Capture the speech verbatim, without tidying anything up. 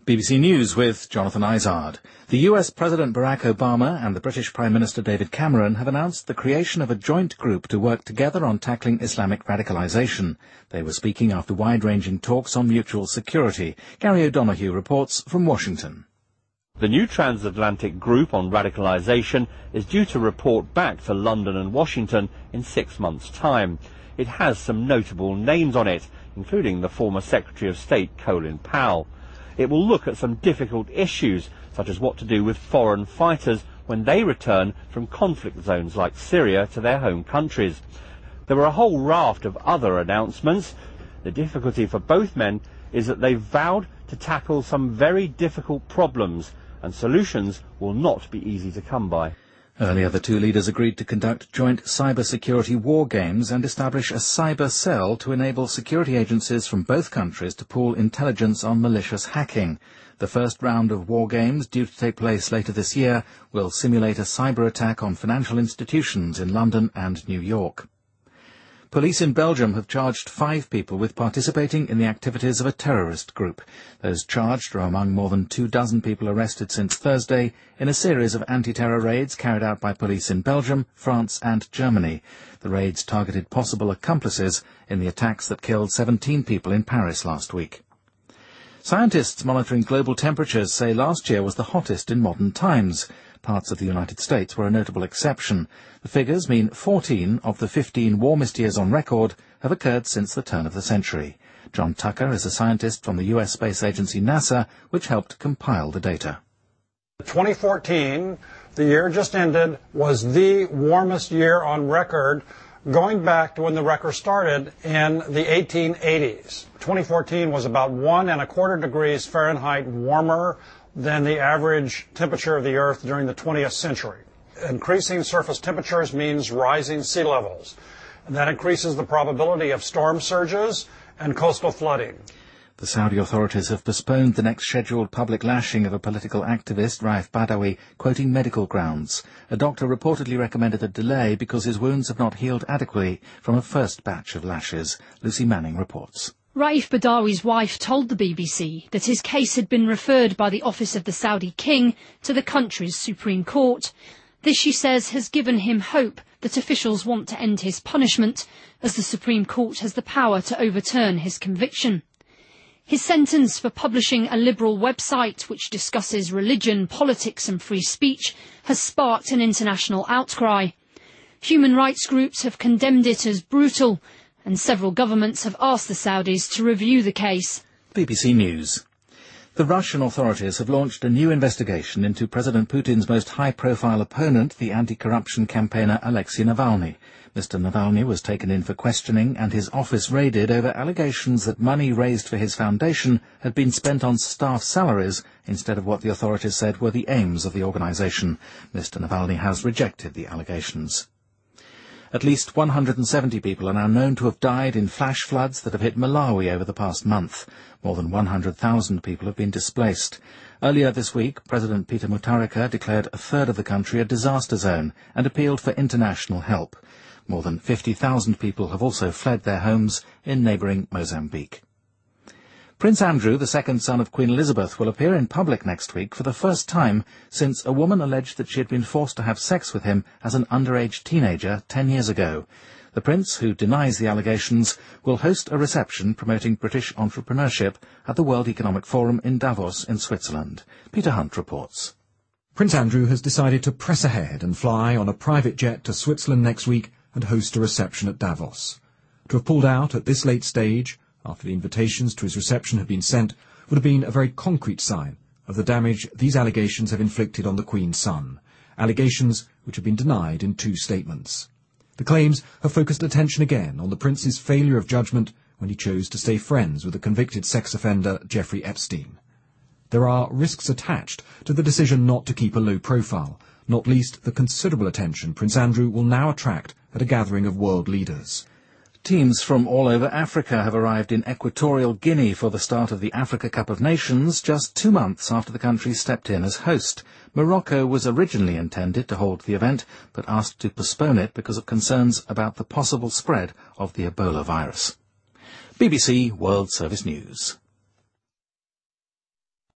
B B C News with Jonathan Izard. The U S President Barack Obama and the British Prime Minister David Cameron have announced the creation of a joint group to work together on tackling Islamic radicalisation. They were speaking after wide-ranging talks on mutual security. Gary O'Donoghue reports from Washington. The new transatlantic group on radicalisation is due to report back to London and Washington in six months' time. It has some notable names on it, including the former Secretary of State Colin Powell. It will look at some difficult issues, such as what to do with foreign fighters when they return from conflict zones like Syria to their home countries. There were a whole raft of other announcements. The difficulty for both men is that they've vowed to tackle some very difficult problems, and solutions will not be easy to come by. Earlier, the two leaders agreed to conduct joint cybersecurity war games and establish a cyber cell to enable security agencies from both countries to pool intelligence on malicious hacking. The first round of war games, due to take place later this year, will simulate a cyber attack on financial institutions in London and New York. Police in Belgium have charged five people with participating in the activities of a terrorist group. Those charged are among more than two dozen people arrested since Thursday in a series of anti-terror raids carried out by police in Belgium, France and Germany. The raids targeted possible accomplices in the attacks that killed seventeen people in Paris last week. Scientists monitoring global temperatures say last year was the hottest in modern times. Parts of the United States were a notable exception. The figures mean fourteen of the fifteen warmest years on record have occurred since the turn of the century. John Tucker is a scientist from the U S space agency NASA, which helped compile the data. twenty fourteen, the year just ended, was the warmest year on record, going back to when the record started in the eighteen eighties. twenty fourteen was about one and a quarter degrees Fahrenheit warmer than the average temperature of the Earth during the twentieth century. Increasing surface temperatures means rising sea levels, and that increases the probability of storm surges and coastal flooding. The Saudi authorities have postponed the next scheduled public lashing of a political activist, Raif Badawi, quoting medical grounds. A doctor reportedly recommended a delay because his wounds have not healed adequately from a first batch of lashes. Lucy Manning reports. Raif Badawi's wife told the B B C that his case had been referred by the office of the Saudi king to the country's Supreme Court. This, she says, has given him hope that officials want to end his punishment, as the Supreme Court has the power to overturn his conviction. His sentence for publishing a liberal website which discusses religion, politics and free speech has sparked an international outcry. Human rights groups have condemned it as brutal, and several governments have asked the Saudis to review the case. B B C News. The Russian authorities have launched a new investigation into President Putin's most high-profile opponent, the anti-corruption campaigner Alexei Navalny. Mister Navalny was taken in for questioning and his office raided over allegations that money raised for his foundation had been spent on staff salaries instead of what the authorities said were the aims of the organisation. Mister Navalny has rejected the allegations. At least one hundred seventy people are now known to have died in flash floods that have hit Malawi over the past month. More than one hundred thousand people have been displaced. Earlier this week, President Peter Mutharika declared a third of the country a disaster zone and appealed for international help. More than fifty thousand people have also fled their homes in neighbouring Mozambique. Prince Andrew, the second son of Queen Elizabeth, will appear in public next week for the first time since a woman alleged that she had been forced to have sex with him as an underage teenager ten years ago. The prince, who denies the allegations, will host a reception promoting British entrepreneurship at the World Economic Forum in Davos in Switzerland. Peter Hunt reports. Prince Andrew has decided to press ahead and fly on a private jet to Switzerland next week and host a reception at Davos. To have pulled out at this late stage, after the invitations to his reception had been sent, would have been a very concrete sign of the damage these allegations have inflicted on the Queen's son, allegations which have been denied in two statements. The claims have focused attention again on the Prince's failure of judgment when he chose to stay friends with the convicted sex offender Jeffrey Epstein. There are risks attached to the decision not to keep a low profile, not least the considerable attention Prince Andrew will now attract at a gathering of world leaders. Teams from all over Africa have arrived in Equatorial Guinea for the start of the Africa Cup of Nations just two months after the country stepped in as host. Morocco was originally intended to hold the event, but asked to postpone it because of concerns about the possible spread of the Ebola virus. B B C World Service News.